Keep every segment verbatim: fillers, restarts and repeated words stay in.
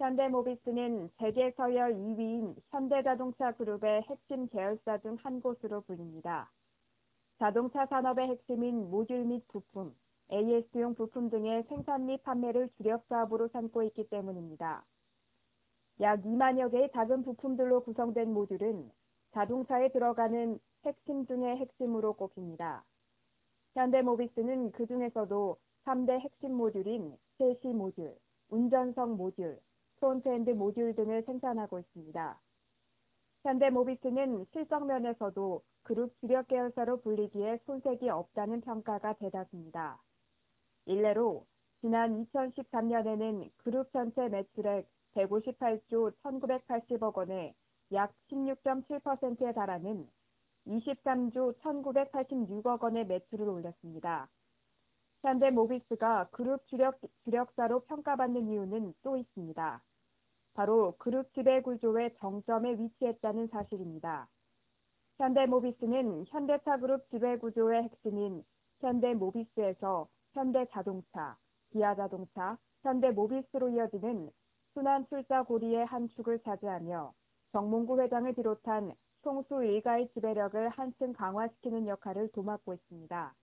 현대모비스는 세계 서열 이 위인 현대자동차 그룹의 핵심 계열사 중 한 곳으로 불립니다. 자동차 산업의 핵심인 모듈 및 부품, 에이에스용 부품 등의 생산 및 판매를 주력 사업으로 삼고 있기 때문입니다. 약 이만여 개의 작은 부품들로 구성된 모듈은 자동차에 들어가는 핵심 중의 핵심으로 꼽힙니다. 현대모비스는 그 중에서도 삼 대 핵심 모듈인 셰시 모듈, 운전석 모듈, 프론트엔드 모듈 등을 생산하고 있습니다. 현대모비스는 실적 면에서도 그룹 주력 계열사로 불리기에 손색이 없다는 평가가 대다수입니다. 일례로 지난 이천십삼 년에는 그룹 전체 매출액 백오십팔 조 천구백팔십억 원에 약 십육 점 칠 퍼센트에 달하는 이십삼 조 천구백팔십육억 원의 매출을 올렸습니다. 현대모비스가 그룹 주력, 주력사로 평가받는 이유는 또 있습니다. 바로 그룹 지배구조의 정점에 위치했다는 사실입니다. 현대모비스는 현대차 그룹 지배구조의 핵심인 현대모비스에서 현대자동차, 기아자동차, 현대모비스로 이어지는 순환출자 고리의 한 축을 차지하며 정몽구 회장을 비롯한 총수 일가의 지배력을 한층 강화시키는 역할을 도맡고 있습니다.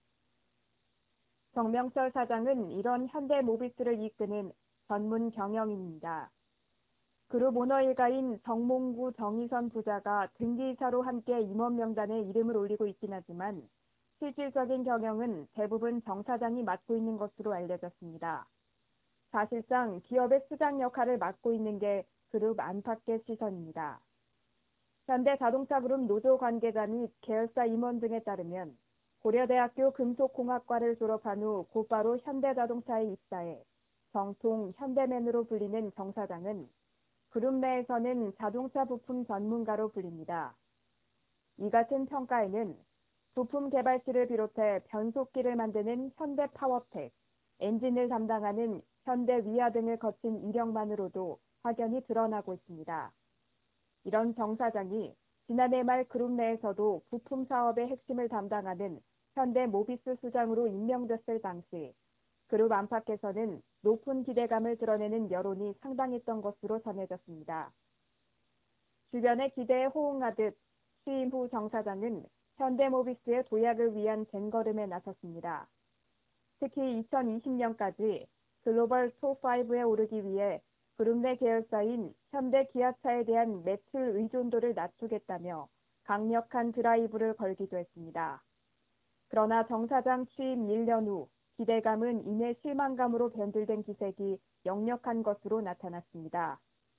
정명철 사장은 이런 현대모비스를 이끄는 전문 경영인입니다. 그룹 오너 일가인 정몽구 정의선 부자가 등기이사로 함께 임원 명단에 이름을 올리고 있긴 하지만 실질적인 경영은 대부분 정 사장이 맡고 있는 것으로 알려졌습니다. 사실상 기업의 수장 역할을 맡고 있는 게 그룹 안팎의 시선입니다. 현대자동차그룹 노조 관계자 및 계열사 임원 등에 따르면 고려대학교 금속공학과를 졸업한 후 곧바로 현대자동차에 입사해 정통 현대맨으로 불리는 정 사장은 그룹 내에서는 자동차 부품 전문가로 불립니다. 이 같은 평가에는 부품 개발실을 비롯해 변속기를 만드는 현대파워텍, 엔진을 담당하는 현대위아 등을 거친 이력만으로도 확연히 드러나고 있습니다. 이런 정 사장이 지난해 말 그룹 내에서도 부품 사업의 핵심을 담당하는 현대모비스 수장으로 임명됐을 당시 그룹 안팎에서는 높은 기대감을 드러내는 여론이 상당했던 것으로 전해졌습니다. 주변의 기대에 호응하듯 취임 후 정 사장은 현대모비스의 도약을 위한 쟁걸음에 나섰습니다. 특히 이천이십 년까지 글로벌 톱오에 오르기 위해 그룹 내 계열사인 현대기아차에 대한 매출 의존도를 낮추겠다며 강력한 드라이브를 걸기도 했습니다. 그러나 정 사장 취임 일 년 후 기대감은 이내 실망감으로 변질된 기색이 역력한 것으로 나타났습니다.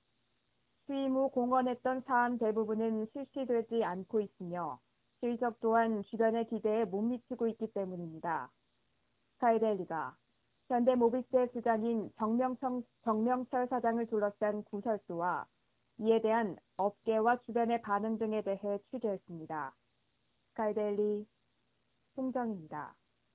취임 후 공언했던 사안 대부분은 실시되지 않고 있으며 실적 또한 주변의 기대에 못 미치고 있기 때문입니다. 스카이데일리가 현대모비스의 수장인 정명청, 정명철 사장을 둘러싼 구설수와 이에 대한 업계와 주변의 반응 등에 대해 취재했습니다. 스카이데일리 송정입니다.